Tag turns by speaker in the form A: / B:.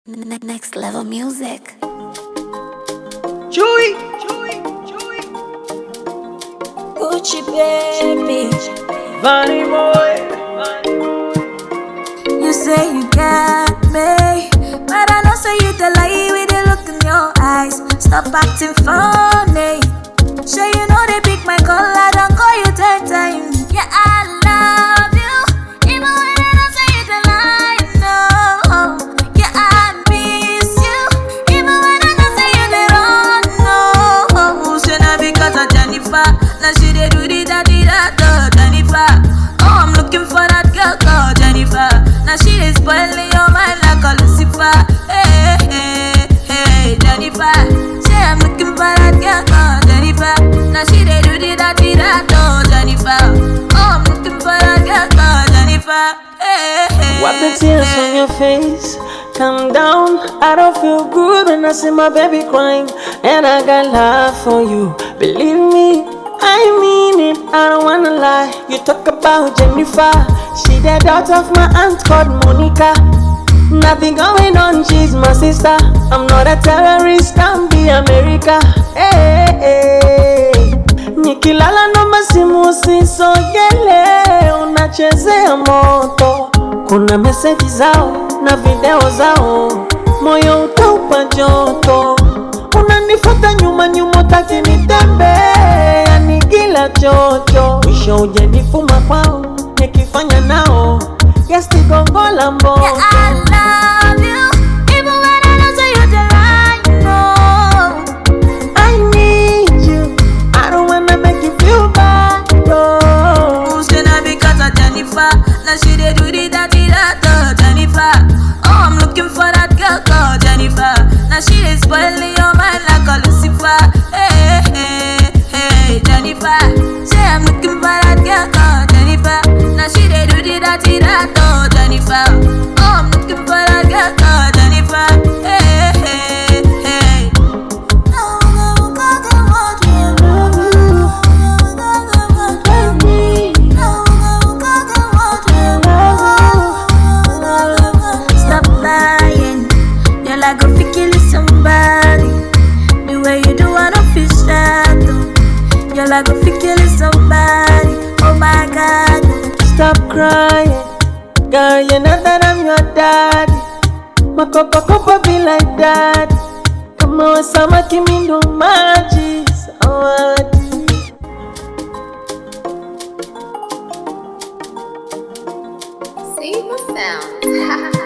A: Next level music.
B: Chewy,
C: Gucci baby,
B: Vanny boy.
C: you say you got me, but I know say you the lie with the look in your eyes. Stop acting funny. Sure you know they pick my call, I don't call you 10 times. Yeah, I love you, even when I don't say you the lie. No, yeah, I miss you, even when I don't say you the wrong. No, say not because of Jennifer. Now she they do the Jennifer. Oh, I'm looking for that girl called Jennifer. Now she is spoiling your mind like a Lucifer. Hey, hey, hey, Jennifer. Say I'm looking for that girl called Jennifer. Now she they do the Jennifer. Oh, I'm looking for that girl called Jennifer. Hey, hey,
B: Wipe the tears on your face. Calm down. I don't feel good when I see my baby crying, and I got love for you. Believe me, I mean it. I don't wanna lie. You talk about Jennifer. She the daughter of my aunt called Monica. Nothing going on, she's my sister. I'm not a terrorist, I'm the America. Hey, hey. Nikilala naomba simu usisogele, unachezea moto. Kuna meseji zao na video zao, moyo utaupa joto. Unanifuata nyuma nyuma, utaki nitembee, yani kila chocho. Mwisho uje nifuma kwao, nikifanya nao gesti gongola mboto.
C: yeah, I love you, even when I don't say you the right. No,
B: I need you, I don't wanna make you feel bad, no.
C: who's gonna because of Jennifer? Now she they do the Jennifer. Oh, I'm looking for that girl called Jennifer. Now she is spoiling your mind like a Lucifer. Hey, hey, hey, Jennifer. Say I'm looking for that girl called Jennifer. Now she they do the Jennifer. Oh, I'm looking for that girl called Jennifer. Hey, hey, hey. Stop lying. You're like a kill somebody. The way you do, I don't feel sad. You're like a kill somebody. Oh my God.
B: Stop crying, girl, you know that I'm your daddy. Makopa be like that. Kama wasamaki mindo maji sawadi.
A: See the sound.